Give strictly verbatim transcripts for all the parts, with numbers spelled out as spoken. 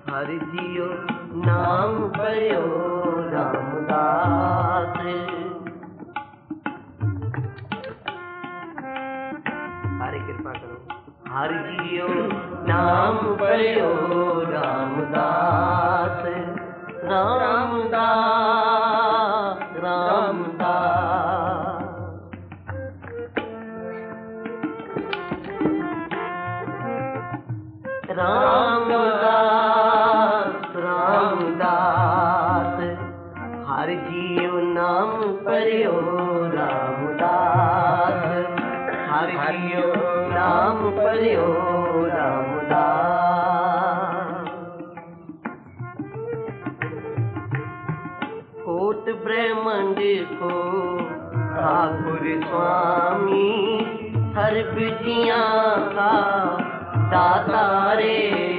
हरि जियो नाम पर्यो रामदास। हरे कृपा करो। हरि जियो नाम पर्यो रामदास। रामदास रामदास रामदास रामदास। हरि जियो नाम पर्यो रामदास। हरि जियो नाम पर्यो रामदास। कोट ब्रह्मांड को ठाकुर स्वामी सर्व जिया का दाता रे।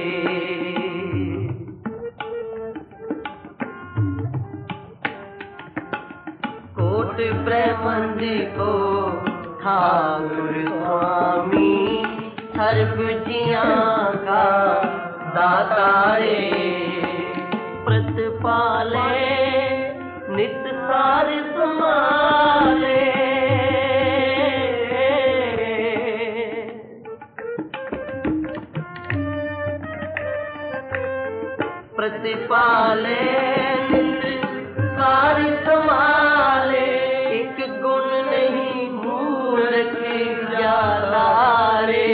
कोट ब्रह्मांड को ठाकुर स्वामी सर्व जिया का दाता रे। प्रतिपाले नित सार संभाले। प्रतिपाले नित सार संभाले। एक गुण नहीं मूर्ख जाला रे।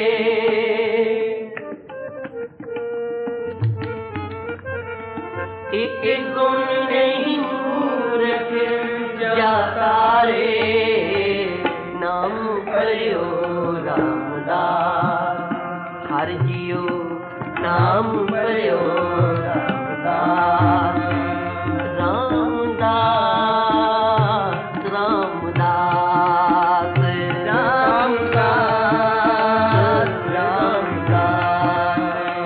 एक गुण नहीं मूर्ख जाता रे। नाम पर्यो रामदास। हरि जियो नाम पर्यो रामदास। रामदास रामदास रामदास रामदास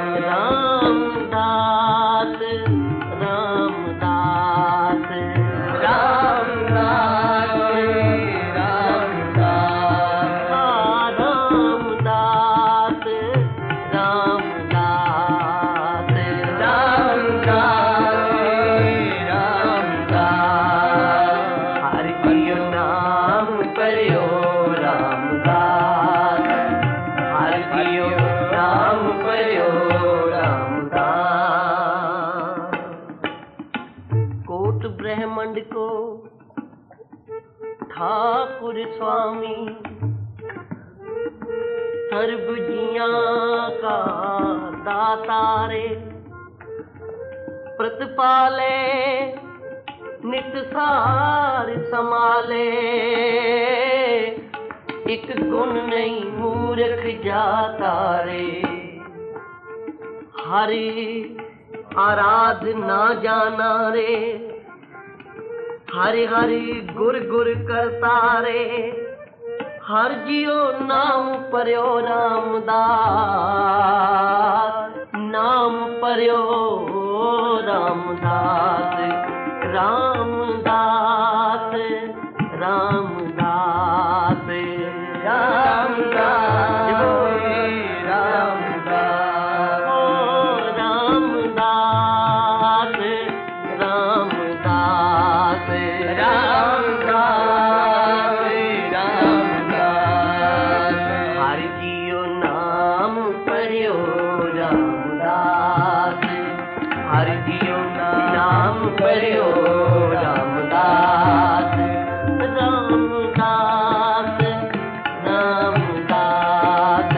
रामदास रामदास रामदास रामदास रामदास रामदास। हरि जियो नाम पर्यो रामदास। हरि जियो नाम पर्यो रामदास। कोट ब्रह्मांड को ठाकुर स्वामी सर्व जिया का दाता रे। प्रतिपाले नित सार संभाले। एक गुण नहीं मूर्ख जाता रे। हरि आराधना जाना रे। हरि हरि गुर गुर करता रे। हर जियो नाम पर्यो रामदास। नाम पर्यो रामदास। रामदास रामदास रामदास रामदास ओ रामदास रामदास रामदास रामदास। हरि जियो नाम पर्यो रामदास। हरि जियो नाम पर्यो रामदास। रामदास रामदास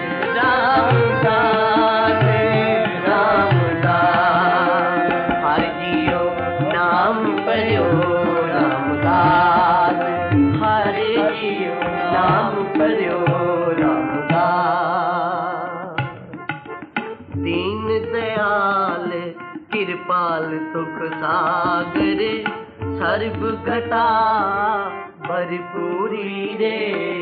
रामदास रामदास। हरि जियो नाम पर्यो रामदास। हरि जियो नाम पर्यो रामदास। दीन दयाल कृपाल सुख सागर सर्व घटा भरपूरी रे।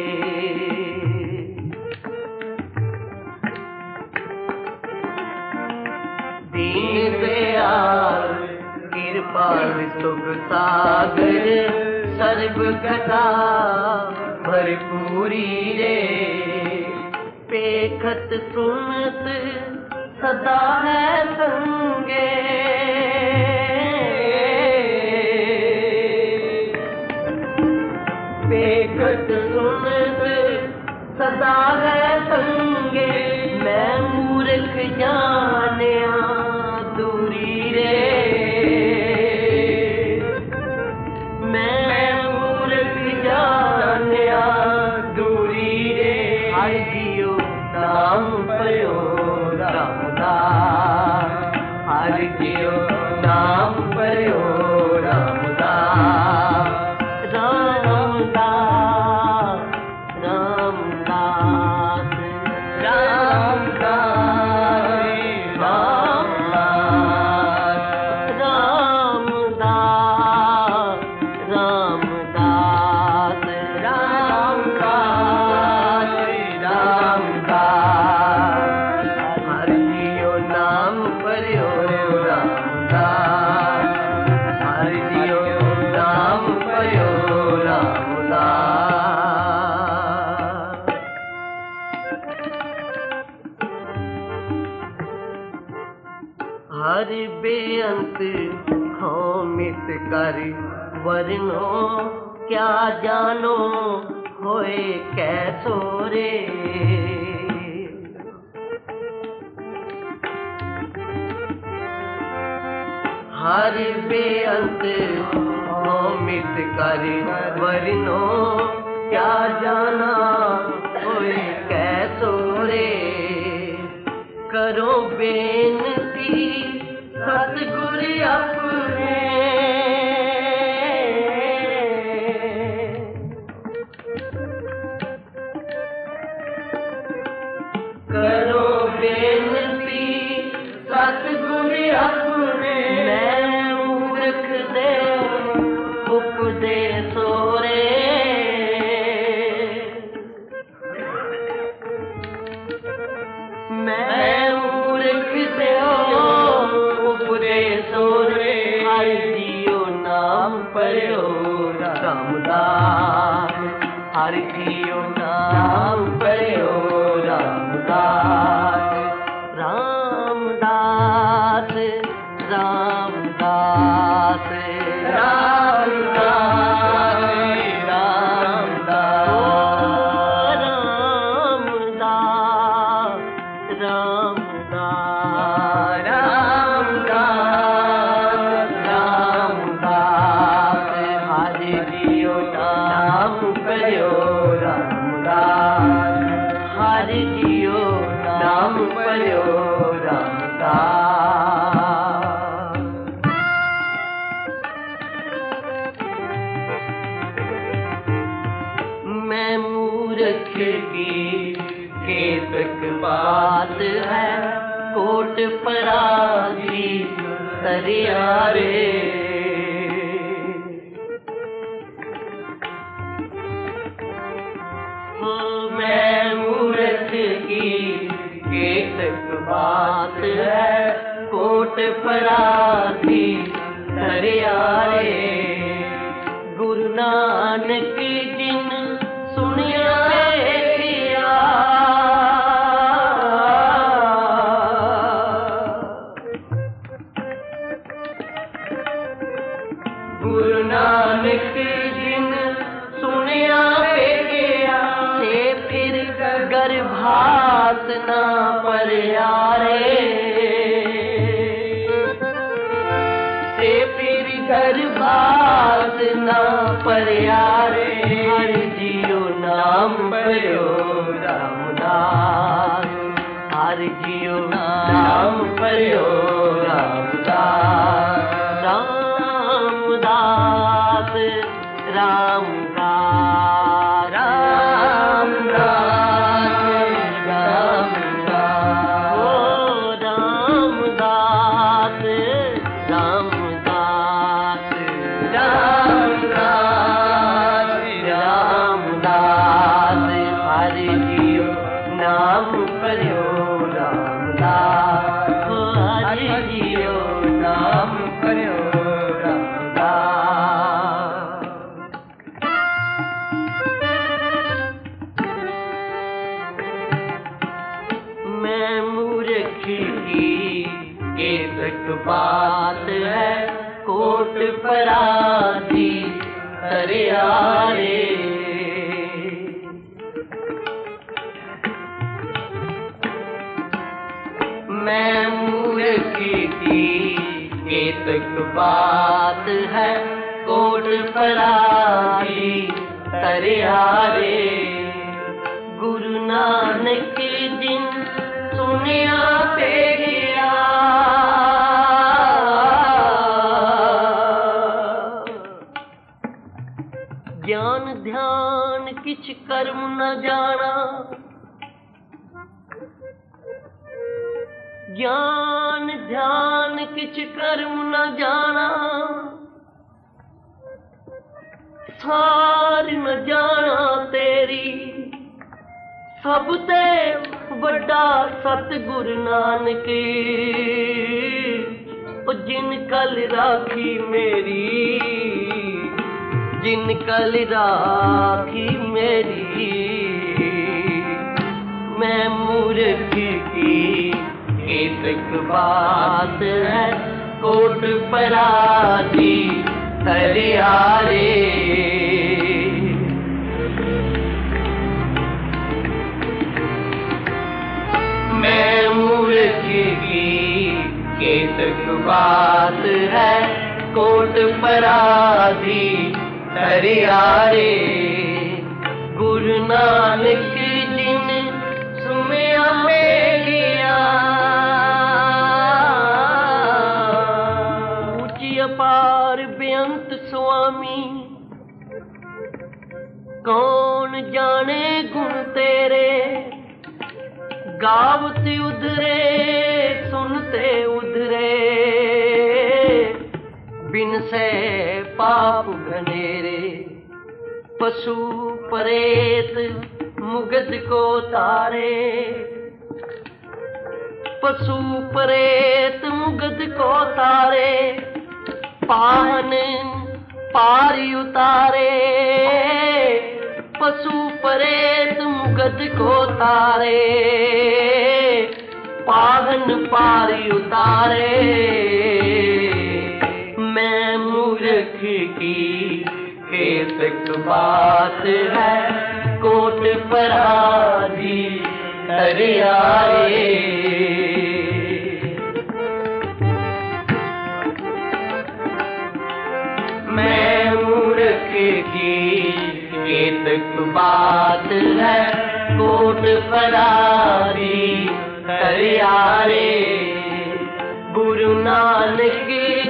दीन दयाल कृपाल सुख सागर सर्व घटा भरपूरी रे। पेखत सुनत सदा है संग हर जियो नाम पर्यो रामदास रामदास रामदास रामदास रामदास रामदास रामदास रामदास हर जियो नाम पर्यो रामदास हर जियो नाम पर्यो रामदास हर बेअंत होमित कर वरनो क्या जानो होए कैसो रे हर बेअंत होमित कर वरनो क्या जाना होए कैसो रे करो बेनती सतगुर अपने करो बेनती सतगुर अपने मैं मूर्ख दे उपदेसो रे मैं मूर्ख दे उपदेसो रे हर जियो नाम पर्यो रामदास हर जियो नाम पर्यो रामदास रामदास रामदास रामदास रामदास रामदास रामदास रामदास हर जियो नाम पर्यो रामदास हर जियो नाम पर्यो रामदास मैं मूर्ख की केतक बात है कोट परागी तरियारे मैं मूर्ख की केतक बात है कोट परागी तरियारे गुरु नानक जिन सुनिया गुरु नानक जिन सुनिया पे गया से फिर गर्भास ना पर यारे से फिर गर्भास ना पर यारे हर जियो नाम पर्यो रामदास हर जियो नाम पर्यो रामदास रामदास रामदास रामदास रामदास ओ रामदास रामदास रामदास रामदास हर जियो नाम पर्यो रामदास हर जियो नाम पर्यो मैं मूर्ख की केतक बात है कोट पराधी तरियारे मैं मूर्ख की केतक बात है कोट पराधी तरियारे गुरु नानक जिन सुनिया पे किछ कर्म न जाना, ज्ञान ध्यान किछ कर्म न जाना, सार न जाना तेरी सब ते वड्डा सतगुरु नानक। ओ जिन कल राखी मेरी, जिन कल राखी मेरी, मैं मूर्ख की केतक बात है, कोट पराधी हरियारे। मैं मूर्ख की केतक बात है, कोट पराधी हरियारे। गुरु नानक जिन सुमिया मेलिया, ऊंची अपार बेअंत स्वामी, कौन जाने गुण तेरे। गावत उधरे सुनते उधरे, बिन से पाप घनेरे। पशु परेत मुगध को तारे, पशु परेत मुगध को तारे। पावन पार उतारे, पशु परेत मुगध को तारे। पावन पार उतारे, मैं मूर्ख की केतक बात है, कोट पराधी हरियारे। मैं मूर्ख की केतक बात है, कोट पराधी हरियारे। गुरु नानक